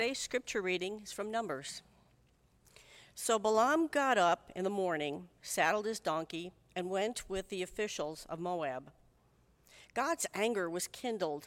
Today's scripture reading is from Numbers. So Balaam got up in the morning, saddled his donkey, and went with the officials of Moab. God's anger was kindled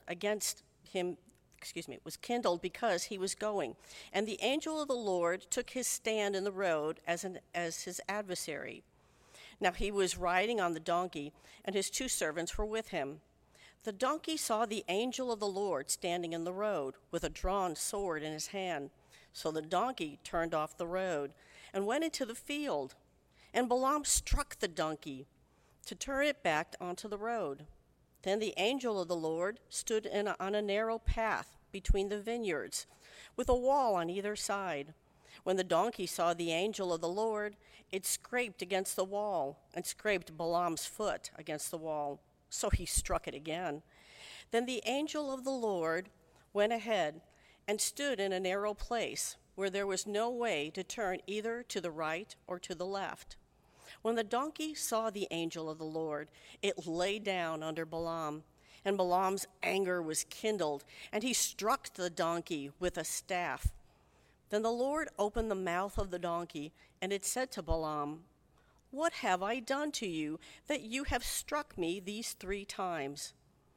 because he was going, and the angel of the Lord took his stand in the road as his adversary. Now he was riding on the donkey, and his two servants were with him. The donkey saw the angel of the Lord standing in the road with a drawn sword in his hand. So the donkey turned off the road and went into the field. And Balaam struck the donkey to turn it back onto the road. Then the angel of the Lord stood on a narrow path between the vineyards, with a wall on either side. When the donkey saw the angel of the Lord, it scraped against the wall and scraped Balaam's foot against the wall. So he struck it again. Then the angel of the Lord went ahead and stood in a narrow place where there was no way to turn either to the right or to the left. When the donkey saw the angel of the Lord, it lay down under Balaam, and Balaam's anger was kindled, and he struck the donkey with a staff. Then the Lord opened the mouth of the donkey, and it said to Balaam, "What have I done to you that you have struck me these 3 times?"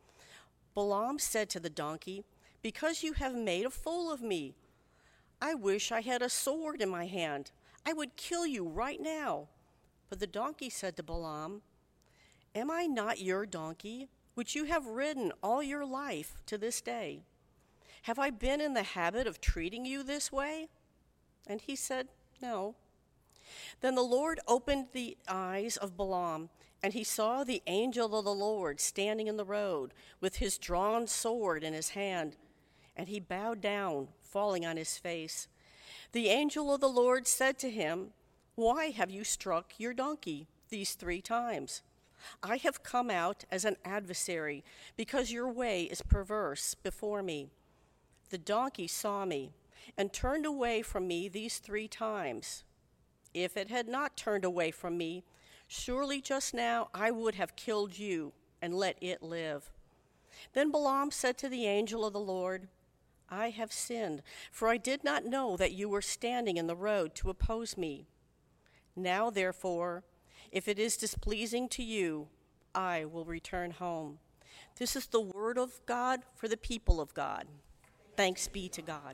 Balaam said to the donkey, "Because you have made a fool of me. I wish I had a sword in my hand. I would kill you right now." But the donkey said to Balaam, "Am I not your donkey, which you have ridden all your life to this day? Have I been in the habit of treating you this way?" And he said, "No." Then the Lord opened the eyes of Balaam, and he saw the angel of the Lord standing in the road with his drawn sword in his hand, and he bowed down, falling on his face. The angel of the Lord said to him, "Why have you struck your donkey these 3 times? I have come out as an adversary, because your way is perverse before me. The donkey saw me and turned away from me these 3 times. If it had not turned away from me, surely just now I would have killed you and let it live." Then Balaam said to the angel of the Lord, "I have sinned, for I did not know that you were standing in the road to oppose me. Now, therefore, if it is displeasing to you, I will return home." This is the word of God for the people of God. Thanks be to God.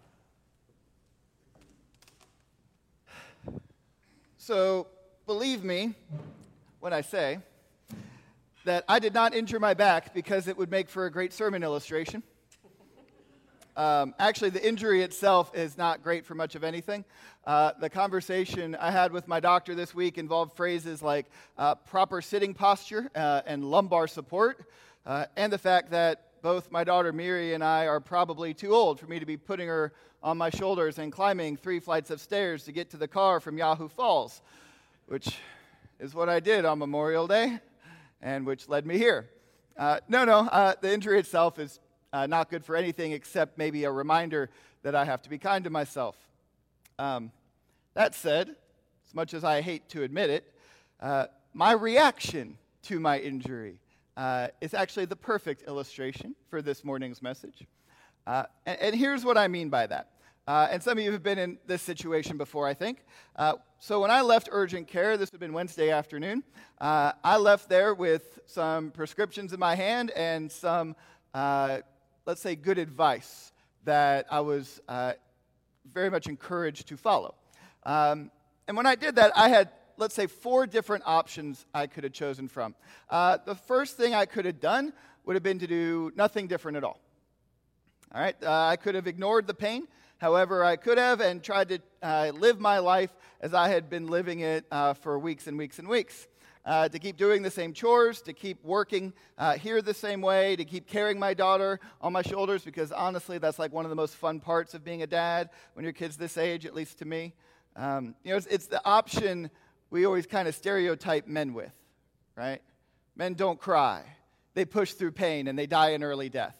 So, believe me when I say that I did not injure my back because it would make for a great sermon illustration. Actually, the injury itself is not great for much of anything. The conversation I had with my doctor this week involved phrases like proper sitting posture and lumbar support, and the fact that both my daughter Miri and I are probably too old for me to be putting her on my shoulders and climbing 3 flights of stairs to get to the car from Yahoo Falls, which is what I did on Memorial Day, and which led me here. The injury itself is not good for anything except maybe a reminder that I have to be kind to myself. That said, as much as I hate to admit it, my reaction to my injury is actually the perfect illustration for this morning's message. And here's what I mean by that. And some of you have been in this situation before, I think. So when I left urgent care, this would have been Wednesday afternoon, I left there with some prescriptions in my hand and some, let's say, good advice that I was very much encouraged to follow. And when I did that, I had, let's say, 4 different options I could have chosen from. The first thing I could have done would have been to do nothing different at all. All right, I could have ignored the pain, however I could have, and tried to live my life as I had been living it for weeks and weeks and weeks. To keep doing the same chores, to keep working here the same way, to keep carrying my daughter on my shoulders, because honestly, that's like one of the most fun parts of being a dad when your kid's this age, at least to me. It's the option we always kind of stereotype men with, right? Men don't cry. They push through pain and they die an early death.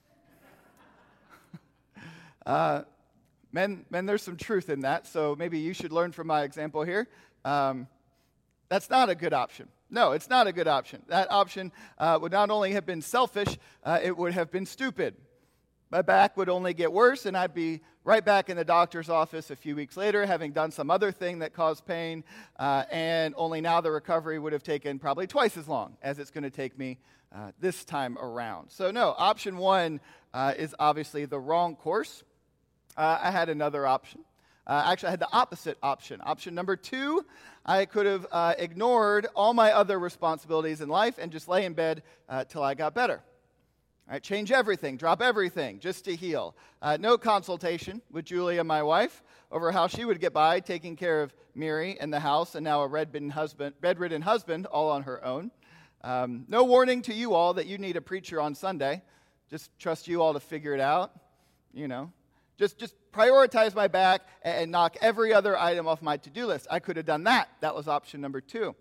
Men, there's some truth in that, so maybe you should learn from my example here. That's not a good option. No, it's not a good option. That option would not only have been selfish, it would have been stupid. My back would only get worse, and I'd be right back in the doctor's office a few weeks later, having done some other thing that caused pain, and only now the recovery would have taken probably twice as long as it's going to take me this time around. So no, option one is obviously the wrong course. I had another option. Actually, I had the opposite option. Option number two, I could have ignored all my other responsibilities in life and just lay in bed till I got better. All right, change everything, drop everything just to heal. No consultation with Julia, my wife, over how she would get by taking care of Miri in the house and now a bedridden husband all on her own. No warning to you all that you need a preacher on Sunday. Just trust you all to figure it out, you know. Just prioritize my back and knock every other item off my to-do list. I could have done that. That was option number two.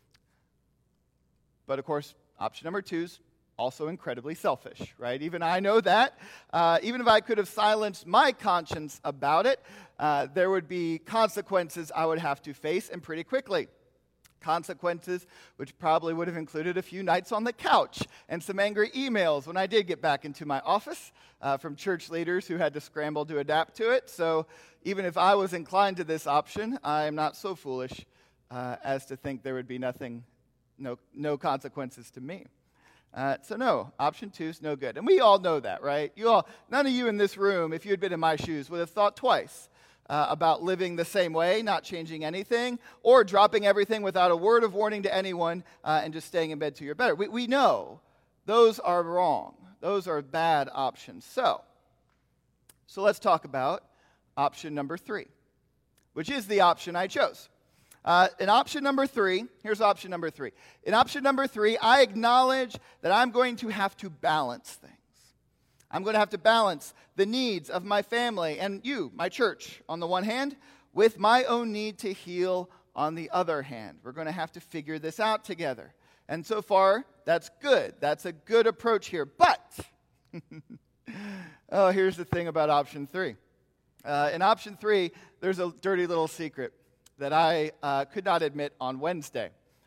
But of course, option number two's also incredibly selfish, right? Even I know that. Even if I could have silenced my conscience about it, there would be consequences I would have to face, and pretty quickly. Consequences which probably would have included a few nights on the couch and some angry emails when I did get back into my office from church leaders who had to scramble to adapt to it. So even if I was inclined to this option, I am not so foolish as to think there would be no consequences to me. So no, option two is no good. And we all know that, right? None of you in this room, if you had been in my shoes, would have thought twice about living the same way, not changing anything, or dropping everything without a word of warning to anyone and just staying in bed till you're better. We know those are wrong. Those are bad options. So let's talk about option number three, which is the option I chose. In option number three, here's option number three. In option number three, I acknowledge that I'm going to have to balance things. I'm going to have to balance the needs of my family and you, my church, on the one hand, with my own need to heal on the other hand. We're going to have to figure this out together. And so far, that's good. That's a good approach here. But, here's the thing about option three. In option three, there's a dirty little secret that I could not admit on Wednesday.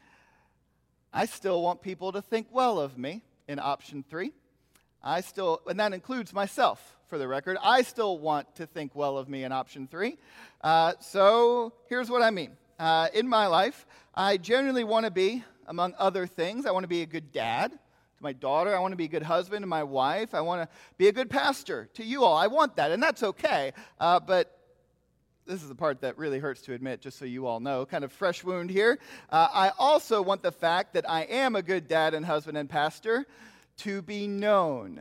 I still want people to think well of me in option three. And that includes myself, for the record. I still want to think well of me in option three. So here's what I mean. In my life, I genuinely want to be, among other things, I want to be a good dad to my daughter. I want to be a good husband to my wife. I want to be a good pastor to you all. I want that, and that's okay. But this is the part that really hurts to admit, just so you all know, kind of fresh wound here. I also want the fact that I am a good dad and husband and pastor to be known.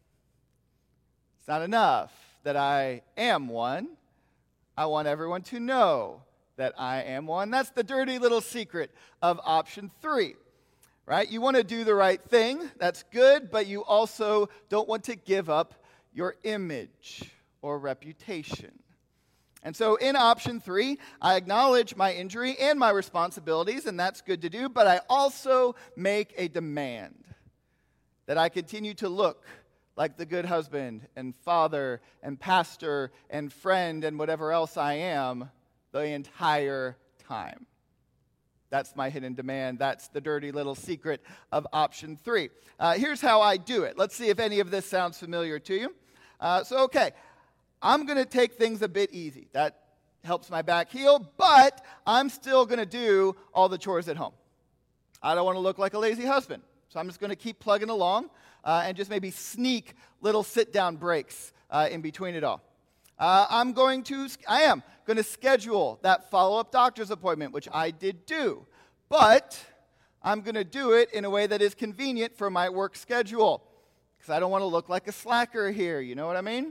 It's not enough that I am one. I want everyone to know that I am one. That's the dirty little secret of option three, right? You want to do the right thing. That's good, but you also don't want to give up your image or reputation. And so in option three, I acknowledge my injury and my responsibilities, and that's good to do, but I also make a demand that I continue to look like the good husband and father and pastor and friend and whatever else I am the entire time. That's my hidden demand. That's the dirty little secret of option three. Here's how I do it. Let's see if any of this sounds familiar to you. Okay, I'm going to take things a bit easy. That helps my back heal, but I'm still going to do all the chores at home. I don't want to look like a lazy husband. So I'm just going to keep plugging along and just maybe sneak little sit-down breaks in between it all. I am going to schedule that follow-up doctor's appointment, which I did do. But I'm going to do it in a way that is convenient for my work schedule, because I don't want to look like a slacker here. You know what I mean?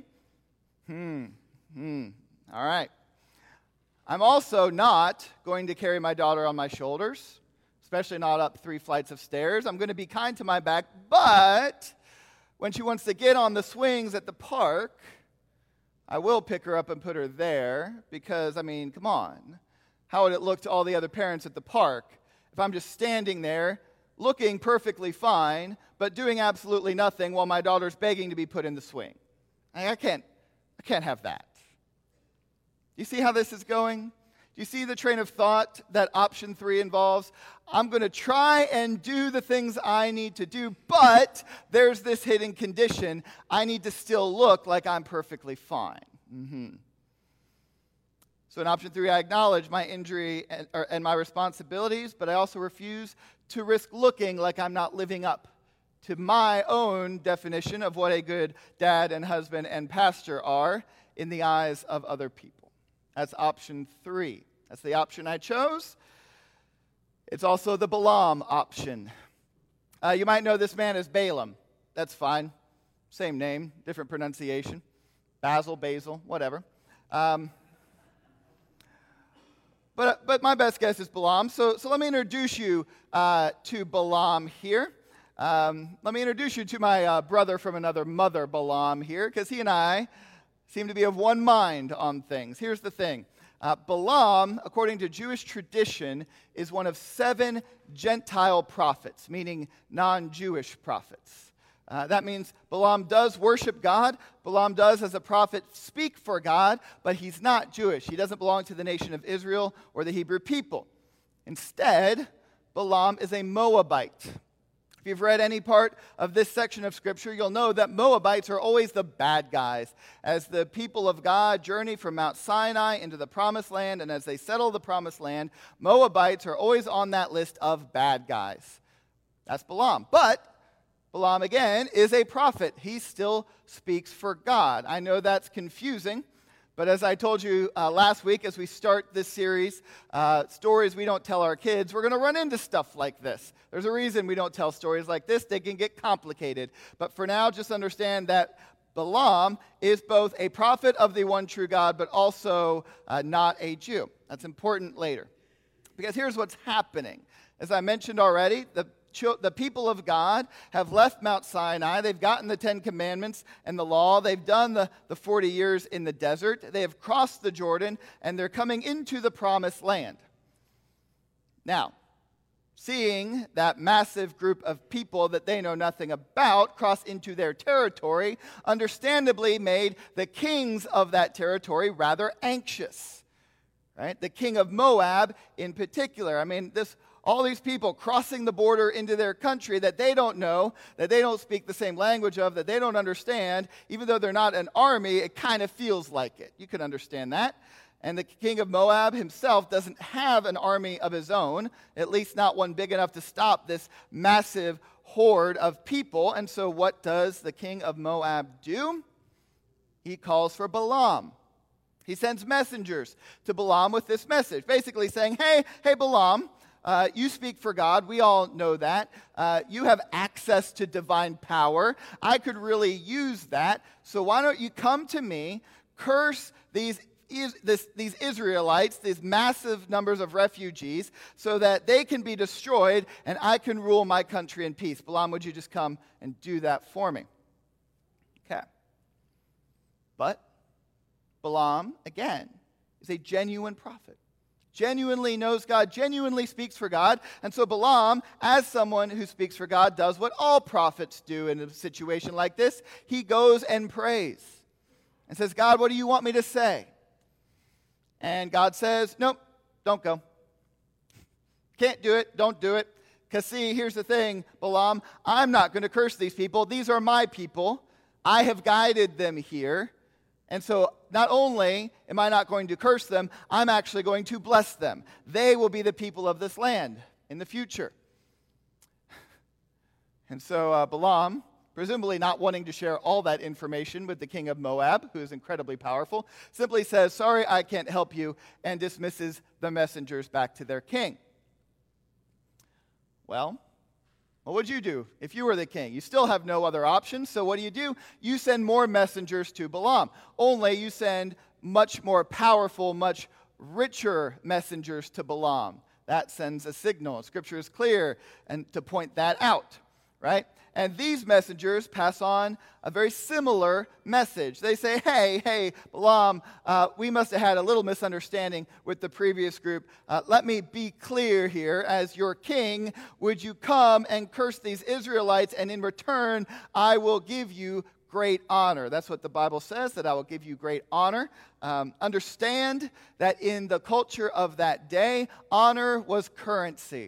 All right. I'm also not going to carry my daughter on my shoulders, especially not up 3 flights of stairs. I'm going to be kind to my back, but when she wants to get on the swings at the park, I will pick her up and put her there because, come on. How would it look to all the other parents at the park if I'm just standing there looking perfectly fine but doing absolutely nothing while my daughter's begging to be put in the swing? I can't have that. You see how this is going? Do you see the train of thought that option 3 involves? I'm going to try and do the things I need to do, but there's this hidden condition. I need to still look like I'm perfectly fine. So in option 3, I acknowledge my injury and my responsibilities, but I also refuse to risk looking like I'm not living up to my own definition of what a good dad and husband and pastor are in the eyes of other people. That's option 3. That's the option I chose. It's also the Balaam option. You might know this man as Balaam. That's fine. Same name, different pronunciation. Basil, whatever. But my best guess is Balaam. So let me introduce you to Balaam here. Let me introduce you to my brother from another mother, Balaam, here, because he and I seem to be of one mind on things. Here's the thing. Balaam, according to Jewish tradition, is one of 7 Gentile prophets, meaning non-Jewish prophets. That means Balaam does worship God. Balaam does, as a prophet, speak for God, but he's not Jewish. He doesn't belong to the nation of Israel or the Hebrew people. Instead, Balaam is a Moabite. If you've read any part of this section of Scripture, you'll know that Moabites are always the bad guys. As the people of God journey from Mount Sinai into the Promised Land, and as they settle the Promised Land, Moabites are always on that list of bad guys. That's Balaam. But Balaam, again, is a prophet. He still speaks for God. I know that's confusing, but as I told you last week, as we start this series, stories we don't tell our kids, we're going to run into stuff like this. There's a reason we don't tell stories like this. They can get complicated. But for now, just understand that Balaam is both a prophet of the one true God, but also not a Jew. That's important later. Because here's what's happening. As I mentioned already, the people of God have left Mount Sinai. They've gotten the 10 Commandments and the law. They've done the 40 years in the desert. They have crossed the Jordan, and they're coming into the Promised Land. Now, seeing that massive group of people that they know nothing about cross into their territory, understandably made the kings of that territory rather anxious. Right? The king of Moab in particular. I mean, all these people crossing the border into their country that they don't know, that they don't speak the same language of, that they don't understand, even though they're not an army, it kind of feels like it. You can understand that. And the king of Moab himself doesn't have an army of his own, at least not one big enough to stop this massive horde of people. And so what does the king of Moab do? He calls for Balaam. He sends messengers to Balaam with this message, basically saying, hey Balaam, you speak for God. We all know that. You have access to divine power. I could really use that. So why don't you come to me, curse these Israelites, these massive numbers of refugees, so that they can be destroyed and I can rule my country in peace. Balaam, would you just come and do that for me? Okay. But Balaam, again, is a genuine prophet. Genuinely knows God, genuinely speaks for God. And so Balaam, as someone who speaks for God, does what all prophets do in a situation like this. He goes and prays and says, God, what do you want me to say? And God says, nope, don't go. Can't do it, don't do it. Because see, here's the thing, Balaam, I'm not going to curse these people. These are my people. I have guided them here. And so not only am I not going to curse them, I'm actually going to bless them. They will be the people of this land in the future. And so Balaam, presumably not wanting to share all that information with the king of Moab, who is incredibly powerful, simply says, sorry, I can't help you, and dismisses the messengers back to their king. Well, what would you do if you were the king? You still have no other options, so what do? You send more messengers to Balaam. Only you send much more powerful, much richer messengers to Balaam. That sends a signal. Scripture is clear and to point that out, right? And these messengers pass on a very similar message. They say, hey, Balaam, we must have had a little misunderstanding with the previous group. Let me be clear here. As your king, would you come and curse these Israelites, and in return, I will give you great honor. That's what the Bible says, that I will give you great honor. Understand that in the culture of that day, honor was currency.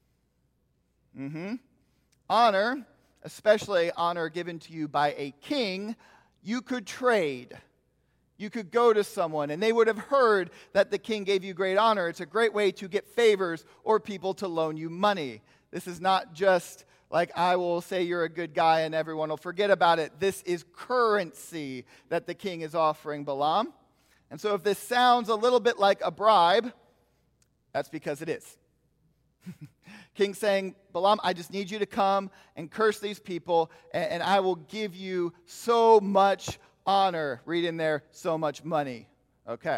Honor, especially honor given to you by a king, you could trade. You could go to someone, and they would have heard that the king gave you great honor. It's a great way to get favors or people to loan you money. This is not just like I will say you're a good guy and everyone will forget about it. This is currency that the king is offering Balaam. And so if this sounds a little bit like a bribe, that's because it is. King saying, Balaam, I just need you to come and curse these people, and I will give you so much honor. Read in there, so much money. Okay.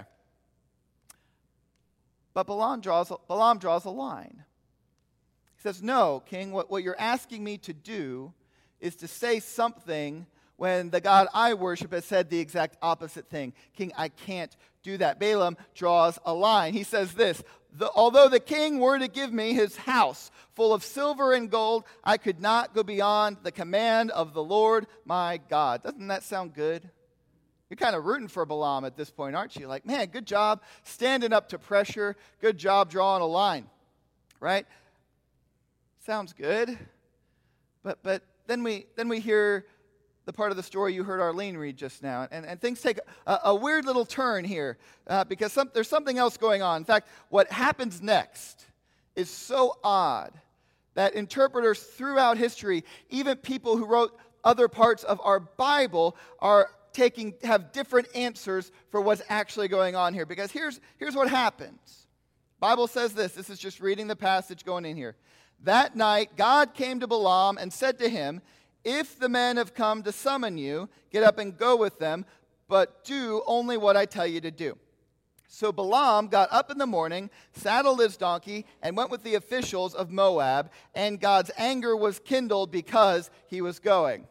But Balaam draws a line. He says, no, king, what you're asking me to do is to say something when the God I worship has said the exact opposite thing. King, I can't do that. Balaam draws a line. He says this, although the king were to give me his house full of silver and gold, I could not go beyond the command of the Lord my God. Doesn't that sound good? You're kind of rooting for Balaam at this point, aren't you? Like, man, good job standing up to pressure. Good job drawing a line, right? Sounds good. But then we hear the part of the story you heard Arlene read just now. And things take a weird little turn here because there's something else going on. In fact, what happens next is so odd that interpreters throughout history, even people who wrote other parts of our Bible, have different answers for what's actually going on here. Because here's what happens. Bible says this. This is just reading the passage going in here. That night, God came to Balaam and said to him, if the men have come to summon you, get up and go with them, but do only what I tell you to do. So Balaam got up in the morning, saddled his donkey, and went with the officials of Moab, and God's anger was kindled because he was going.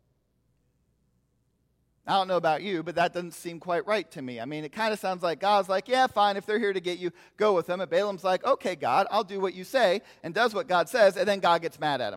I don't know about you, but that doesn't seem quite right to me. I mean, it kind of sounds like God's like, yeah, fine, if they're here to get you, go with them. And Balaam's like, okay, God, I'll do what you say, and does what God says, and then God gets mad at him.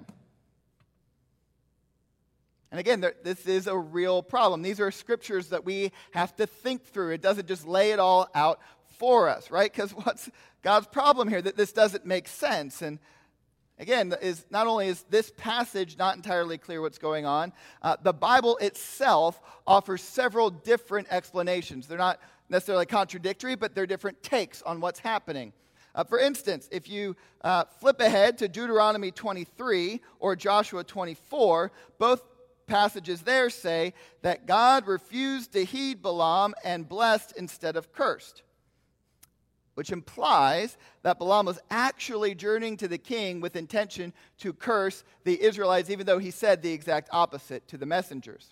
And again, this is a real problem. These are scriptures that we have to think through. It doesn't just lay it all out for us, right? Because what's God's problem here? That this doesn't make sense. And again, not only is this passage not entirely clear what's going on, the Bible itself offers several different explanations. They're not necessarily contradictory, but they're different takes on what's happening. For instance, if you flip ahead to Deuteronomy 23 or Joshua 24, both passages there say that God refused to heed Balaam and blessed instead of cursed, which implies that Balaam was actually journeying to the king with intention to curse the Israelites, even though he said the exact opposite to the messengers.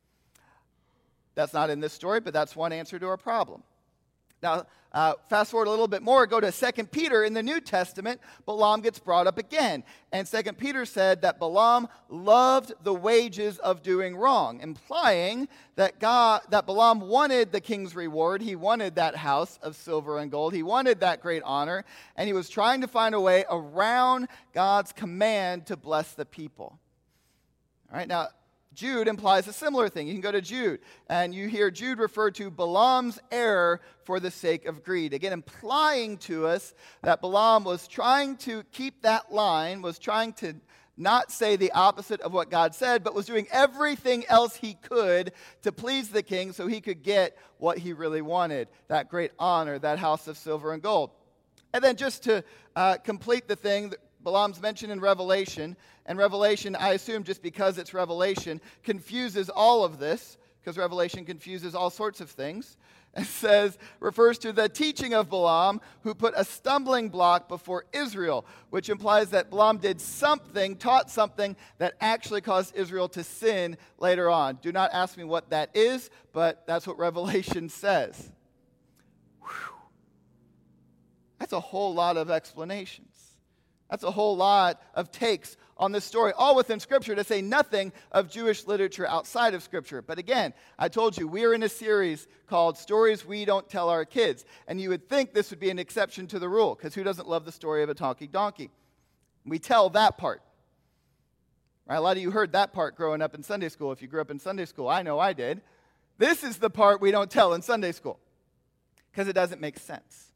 That's not in this story, but that's one answer to our problem. Now, fast forward a little bit more, go to 2 Peter in the New Testament. Balaam gets brought up again. And 2 Peter said that Balaam loved the wages of doing wrong, implying that Balaam wanted the king's reward. He wanted that house of silver and gold. He wanted that great honor. And he was trying to find a way around God's command to bless the people. All right, now, Jude implies a similar thing. You can go to Jude, and you hear Jude refer to Balaam's error for the sake of greed. Again, implying to us that Balaam was trying to keep that line, was trying to not say the opposite of what God said, but was doing everything else he could to please the king so he could get what he really wanted, that great honor, that house of silver and gold. And then just to complete the thing, Balaam's mentioned in Revelation, and Revelation, I assume just because it's Revelation, confuses all of this, because Revelation confuses all sorts of things. It refers to the teaching of Balaam, who put a stumbling block before Israel, which implies that Balaam did something, taught something that actually caused Israel to sin later on. Do not ask me what that is, but that's what Revelation says. Whew. That's a whole lot of explanations. That's a whole lot of takes on this story, all within Scripture, to say nothing of Jewish literature outside of Scripture. But again, I told you, we are in a series called Stories We Don't Tell Our Kids. And you would think this would be an exception to the rule, because who doesn't love the story of a talking donkey? We tell that part. Right? A lot of you heard that part growing up in Sunday school. If you grew up in Sunday school, I know I did. This is the part we don't tell in Sunday school, because it doesn't make sense.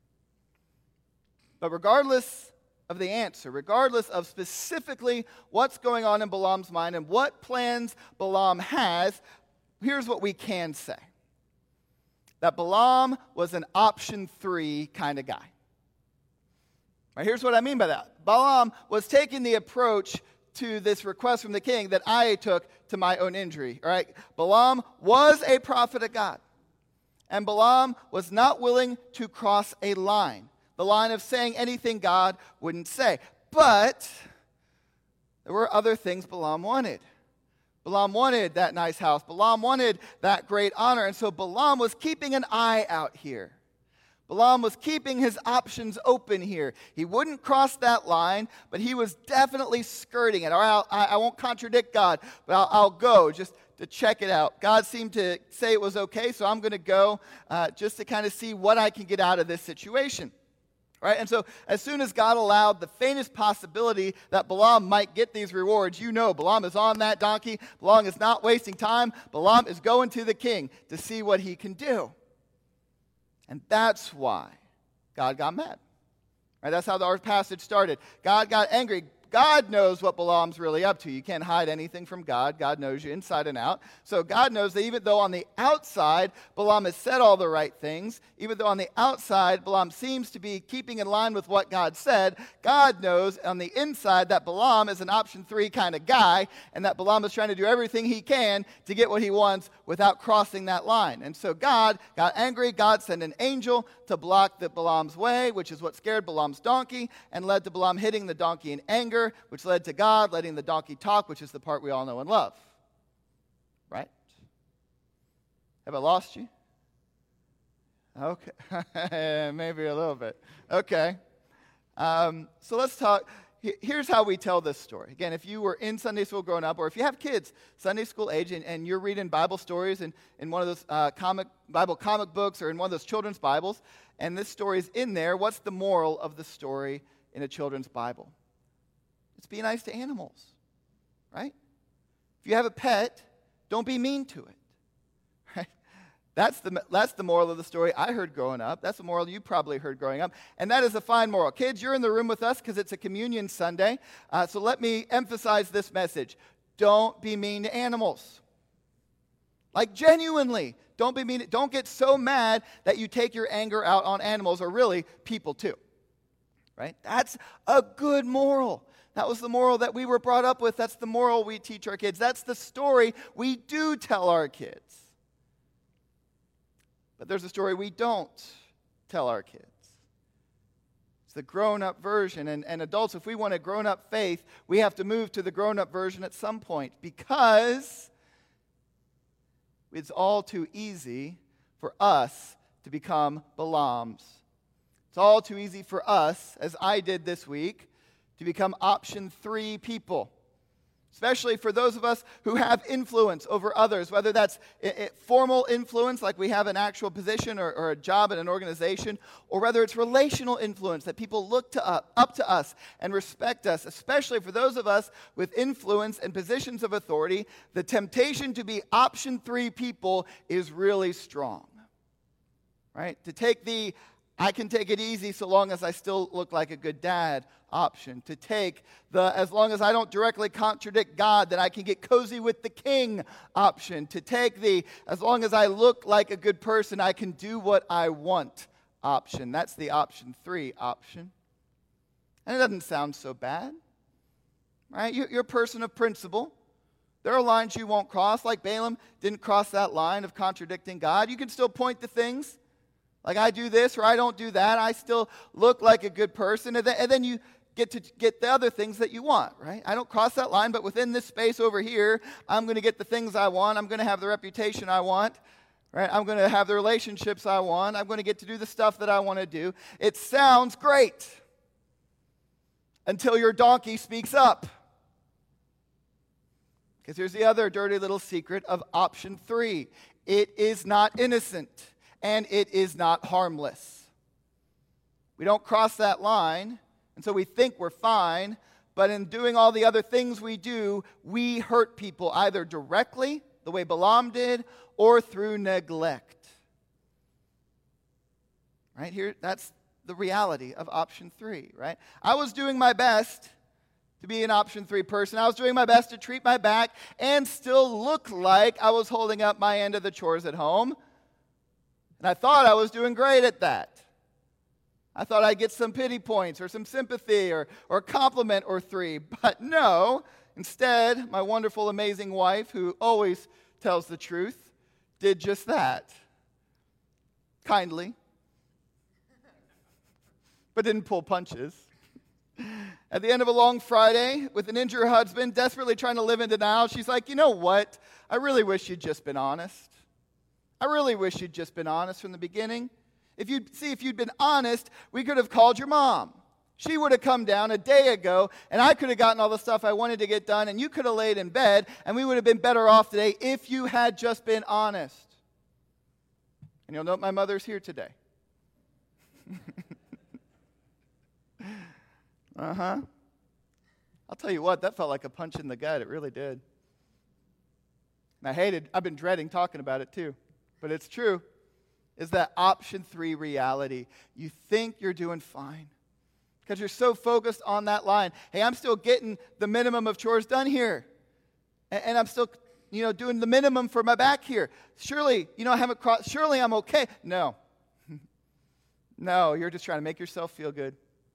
But regardless of the answer, regardless of specifically what's going on in Balaam's mind and what plans Balaam has, here's what we can say. that Balaam was an option 3 kind of guy. Right, here's what I mean by that. Balaam was taking the approach to this request from the king that I took to my own injury. All right? Balaam was a prophet of God. And Balaam was not willing to cross a line, the line of saying anything God wouldn't say. But there were other things Balaam wanted. Balaam wanted that nice house. Balaam wanted that great honor. And so Balaam was keeping an eye out here. Balaam was keeping his options open here. He wouldn't cross that line, but he was definitely skirting it. All right, I won't contradict God, but I'll go just to check it out. God seemed to say it was okay, so I'm going to go just to kind of see what I can get out of this situation. Right? And so as soon as God allowed the faintest possibility that Balaam might get these rewards, you know Balaam is on that donkey. Balaam is not wasting time. Balaam is going to the king to see what he can do. And that's why God got mad. Right? That's how our passage started. God got angry. God knows what Balaam's really up to. You can't hide anything from God. God knows you inside and out. So God knows that even though on the outside Balaam has said all the right things, even though on the outside Balaam seems to be keeping in line with what God said, God knows on the inside that Balaam is an option 3 kind of guy, and that Balaam is trying to do everything he can to get what he wants without crossing that line. And so God got angry. God sent an angel to block Balaam's way, which is what scared Balaam's donkey and led to Balaam hitting the donkey in anger, which led to God letting the donkey talk, which is the part we all know and love. Right? Have I lost you? Okay. Maybe a little bit. Okay. So let's talk. Here's how we tell this story. Again, if you were in Sunday school growing up, or if you have kids Sunday school age and you're reading Bible stories in one of those Bible comic books or in one of those children's Bibles, and this story is in there, what's the moral of the story in a children's Bible? It's be nice to animals, right? If you have a pet, don't be mean to it, right? That's the moral of the story I heard growing up. That's the moral you probably heard growing up. And that is a fine moral. Kids, you're in the room with us because it's a communion Sunday. So let me emphasize this message. Don't be mean to animals. Like genuinely, don't be mean. Don't get so mad that you take your anger out on animals, or really people too, right? That's a good moral. That was the moral that we were brought up with. That's the moral we teach our kids. That's the story we do tell our kids. But there's a story we don't tell our kids. It's the grown-up version. And adults, if we want a grown-up faith, we have to move to the grown-up version at some point, because it's all too easy for us to become Balaams. It's all too easy for us, as I did this week, to become option 3 people, especially for those of us who have influence over others, whether that's formal influence, like we have an actual position or a job in an organization, or whether it's relational influence, that people look up to us and respect us. Especially for those of us with influence and positions of authority, the temptation to be option 3 people is really strong, right? To take I can take it easy so long as I still look like a good dad option. To take as long as I don't directly contradict God, then I can get cozy with the king option. To take as long as I look like a good person, I can do what I want option. That's the option 3 option. And it doesn't sound so bad, right? You're a person of principle. There are lines you won't cross, like Balaam didn't cross that line of contradicting God. You can still point to things. Like, I do this or I don't do that. I still look like a good person. And then you get to get the other things that you want, right? I don't cross that line, but within this space over here, I'm going to get the things I want. I'm going to have the reputation I want, right? I'm going to have the relationships I want. I'm going to get to do the stuff that I want to do. It sounds great until your donkey speaks up. Because here's the other dirty little secret of option 3. It is not innocent. And it is not harmless. We don't cross that line, and so we think we're fine, but in doing all the other things we do, we hurt people either directly, the way Balaam did, or through neglect. Right here, that's the reality of option 3, right? I was doing my best to be an option 3 person. I was doing my best to treat my back and still look like I was holding up my end of the chores at home. And I thought I was doing great at that. I thought I'd get some pity points or some sympathy or a compliment or three. But no, instead, my wonderful, amazing wife, who always tells the truth, did just that. Kindly. But didn't pull punches. At the end of a long Friday, with an injured husband desperately trying to live in denial, she's like, you know what? I really wish you'd just been honest. I really wish you'd just been honest from the beginning. If you'd been honest, we could have called your mom. She would have come down a day ago, and I could have gotten all the stuff I wanted to get done, and you could have laid in bed, and we would have been better off today if you had just been honest. And you'll note my mother's here today. Uh-huh. I'll tell you what, that felt like a punch in the gut. It really did. And I've been dreading talking about it too, but it's true. Is that option 3 reality. You think you're doing fine because you're so focused on that line. Hey, I'm still getting the minimum of chores done here. And I'm still, doing the minimum for my back here. Surely, I haven't crossed, surely I'm okay. No. No, you're just trying to make yourself feel good.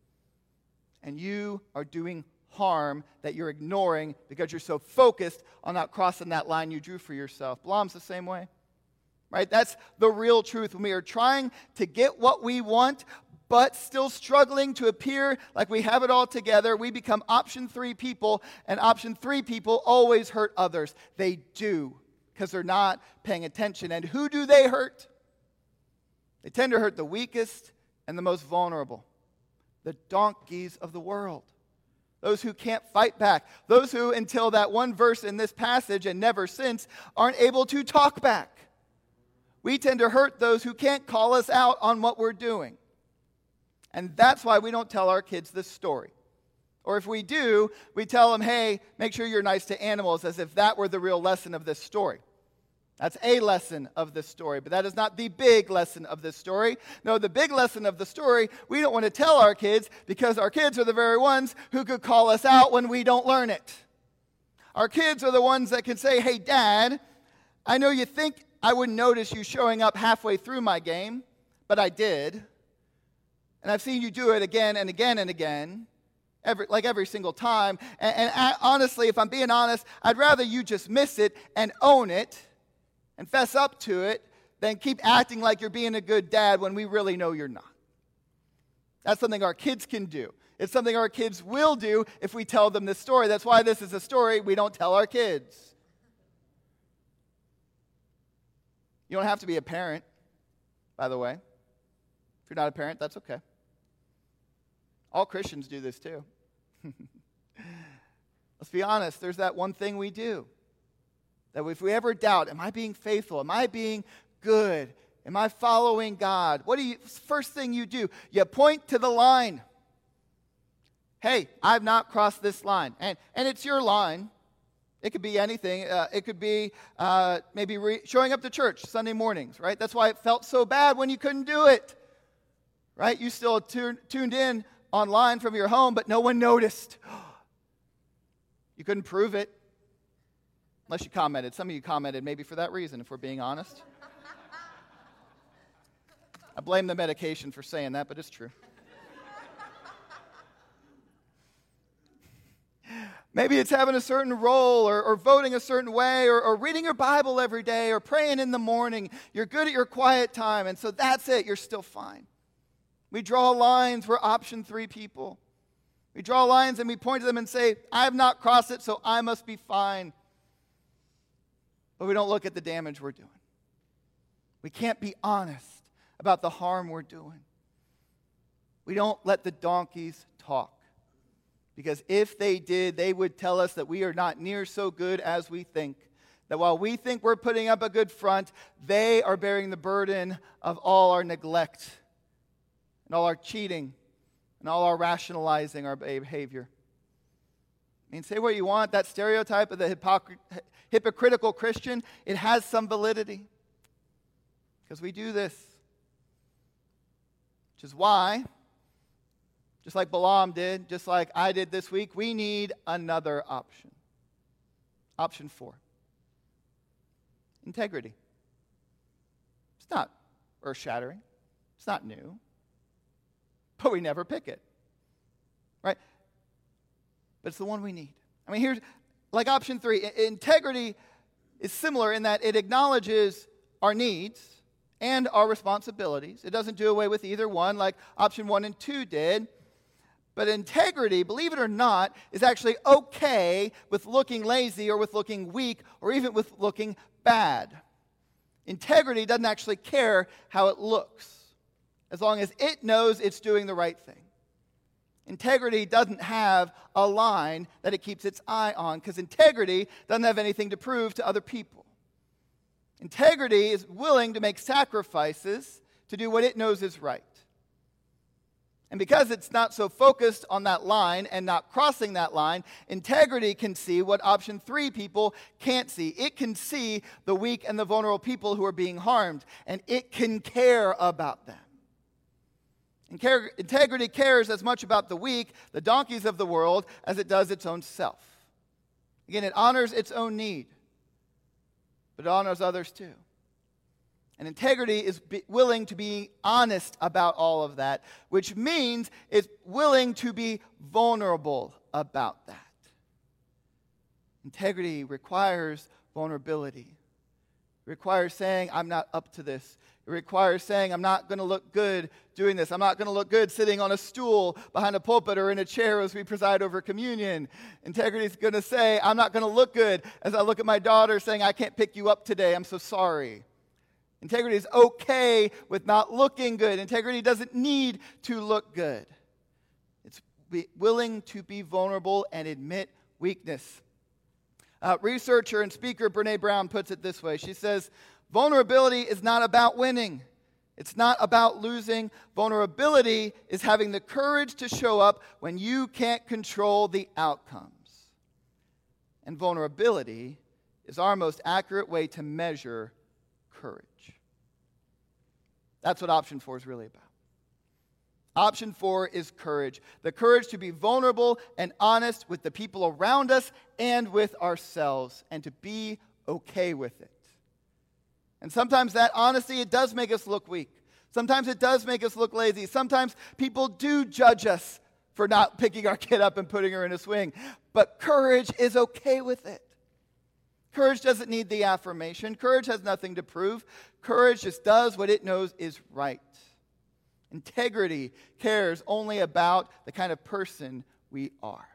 And you are doing harm that you're ignoring because you're so focused on not crossing that line you drew for yourself. Balaam's the same way, right? That's the real truth. When we are trying to get what we want, but still struggling to appear like we have it all together, we become option 3 people, and option 3 people always hurt others. They do, because they're not paying attention. And who do they hurt? They tend to hurt the weakest and the most vulnerable. The donkeys of the world. Those who can't fight back. Those who, until that one verse in this passage and never since, aren't able to talk back. We tend to hurt those who can't call us out on what we're doing. And that's why we don't tell our kids this story. Or if we do, we tell them, hey, make sure you're nice to animals, as if that were the real lesson of this story. That's a lesson of this story, but that is not the big lesson of this story. No, the big lesson of the story, we don't want to tell our kids because our kids are the very ones who could call us out when we don't learn it. Our kids are the ones that can say, hey, Dad, I know you think I wouldn't notice you showing up halfway through my game, but I did. And I've seen you do it again and again and again, every single time. And honestly, if I'm being honest, I'd rather you just miss it and own it and fess up to it, then keep acting like you're being a good dad when we really know you're not. That's something our kids can do. It's something our kids will do if we tell them this story. That's why this is a story we don't tell our kids. You don't have to be a parent, by the way. If you're not a parent, that's okay. All Christians do this too. Let's be honest, there's that one thing we do. That if we ever doubt, am I being faithful? Am I being good? Am I following God? First thing you do, you point to the line. Hey, I've not crossed this line. And it's your line. It could be anything. It could be maybe showing up to church Sunday mornings, right? That's why it felt so bad when you couldn't do it, right? You still tuned in online from your home, but no one noticed. You couldn't prove it. Unless you commented. Some of you commented maybe for that reason, if we're being honest. I blame the medication for saying that, but it's true. Maybe it's having a certain role or voting a certain way or reading your Bible every day or praying in the morning. You're good at your quiet time, and so that's it. You're still fine. We draw lines. We're option 3 people. We draw lines and we point to them and say, I have not crossed it, so I must be fine. But we don't look at the damage we're doing. We can't be honest about the harm we're doing. We don't let the donkeys talk. Because if they did, they would tell us that we are not near so good as we think. That while we think we're putting up a good front, they are bearing the burden of all our neglect and all our cheating and all our rationalizing our behavior. I mean, say what you want, that stereotype of the hypocritical Christian, it has some validity. Because we do this. Which is why, just like Balaam did, just like I did this week, we need another option. Option 4. Integrity. earth-shattering. It's not new. But we never pick it. Right? But it's the one we need. I mean, here's, like option 3, integrity is similar in that it acknowledges our needs and our responsibilities. It doesn't do away with either one like option 1 and 2 did. But integrity, believe it or not, is actually okay with looking lazy or with looking weak or even with looking bad. Integrity doesn't actually care how it looks, as long as it knows it's doing the right thing. Integrity doesn't have a line that it keeps its eye on, because integrity doesn't have anything to prove to other people. Integrity is willing to make sacrifices to do what it knows is right. And because it's not so focused on that line and not crossing that line, integrity can see what option 3 people can't see. It can see the weak and the vulnerable people who are being harmed, and it can care about them. Integrity cares as much about the weak, the donkeys of the world, as it does its own self. Again, it honors its own need, but it honors others too. And integrity is willing to be honest about all of that, which means it's willing to be vulnerable about that. Integrity requires vulnerability. It requires saying, I'm not up to this. It requires saying, I'm not going to look good doing this. I'm not going to look good sitting on a stool behind a pulpit or in a chair as we preside over communion. Integrity is going to say, I'm not going to look good as I look at my daughter saying, I can't pick you up today. I'm so sorry. Integrity is okay with not looking good. Integrity doesn't need to look good. It's willing to be vulnerable and admit weakness. Researcher and speaker Brené Brown puts it this way. She says, vulnerability is not about winning. It's not about losing. Vulnerability is having the courage to show up when you can't control the outcomes. And vulnerability is our most accurate way to measure courage. That's what option 4 is really about. Option 4 is courage. The courage to be vulnerable and honest with the people around us and with ourselves, and to be okay with it. And sometimes that honesty, it does make us look weak. Sometimes it does make us look lazy. Sometimes people do judge us for not picking our kid up and putting her in a swing. But courage is okay with it. Courage doesn't need the affirmation. Courage has nothing to prove. Courage just does what it knows is right. Integrity cares only about the kind of person we are.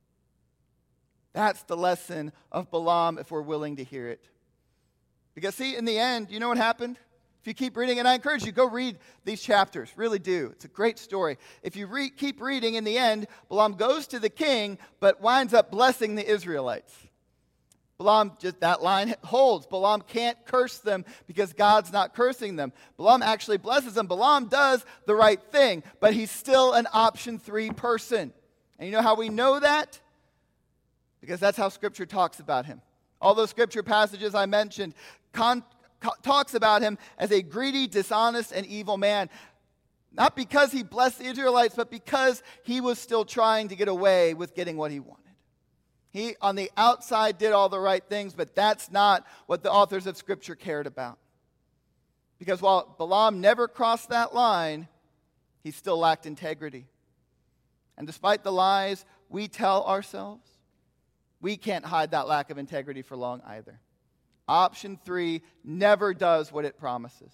That's the lesson of Balaam if we're willing to hear it. Because see, in the end, you know what happened? If you keep reading, and I encourage you, go read these chapters. Really do. It's a great story. If you keep reading, in the end, Balaam goes to the king, but winds up blessing the Israelites. Balaam, just that line holds. Balaam can't curse them because God's not cursing them. Balaam actually blesses them. Balaam does the right thing, but he's still an option 3 person. And you know how we know that? Because that's how Scripture talks about him. All those Scripture passages I mentioned talks about him as a greedy, dishonest, and evil man. Not because he blessed the Israelites, but because he was still trying to get away with getting what he wanted. He, on the outside, did all the right things, but that's not what the authors of Scripture cared about. Because while Balaam never crossed that line, he still lacked integrity. And despite the lies we tell ourselves, we can't hide that lack of integrity for long either. Option 3 never does what it promises.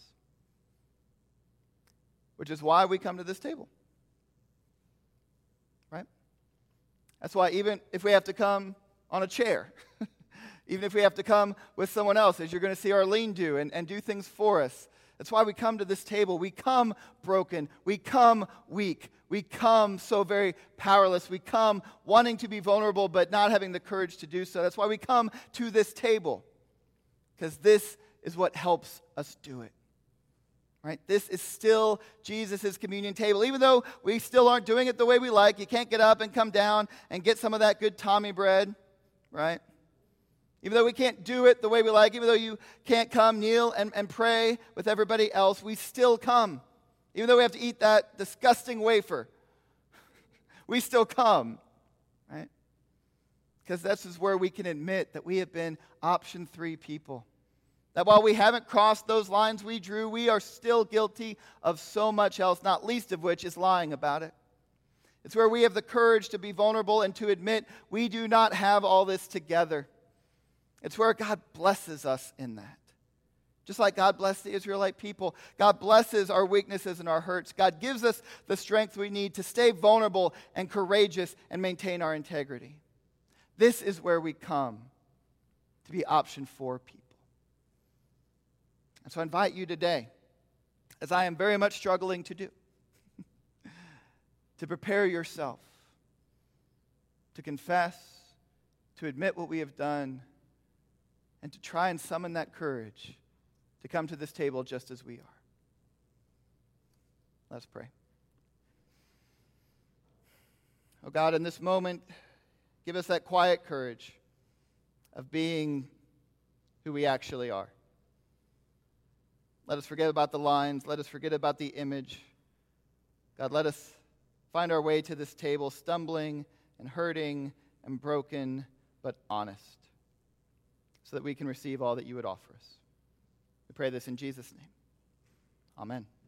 Which is why we come to this table. Right? That's why even if we have to come on a chair, even if we have to come with someone else, as you're going to see Arlene do and do things for us, that's why we come to this table. We come broken. We come weak. We come so very powerless. We come wanting to be vulnerable but not having the courage to do so. That's why we come to this table, because this is what helps us do it. Right? This is still Jesus' communion table. Even though we still aren't doing it the way we like, you can't get up and come down and get some of that good Tommy bread, right? Even though we can't do it the way we like, even though you can't come, kneel, and pray with everybody else, we still come. Even though we have to eat that disgusting wafer, we still come, right? Because this is where we can admit that we have been option 3 people. That while we haven't crossed those lines we drew, we are still guilty of so much else, not least of which is lying about it. It's where we have the courage to be vulnerable and to admit we do not have all this together. It's where God blesses us in that. Just like God blessed the Israelite people, God blesses our weaknesses and our hurts. God gives us the strength we need to stay vulnerable and courageous and maintain our integrity. This is where we come to be option for people. And so I invite you today, as I am very much struggling to do, to prepare yourself, to confess, to admit what we have done, and to try and summon that courage to come to this table just as we are. Let's pray. Oh God, in this moment, give us that quiet courage of being who we actually are. Let us forget about the lines. Let us forget about the image. God, let us find our way to this table stumbling and hurting and broken, but honest, so that we can receive all that you would offer us. We pray this in Jesus' name. Amen.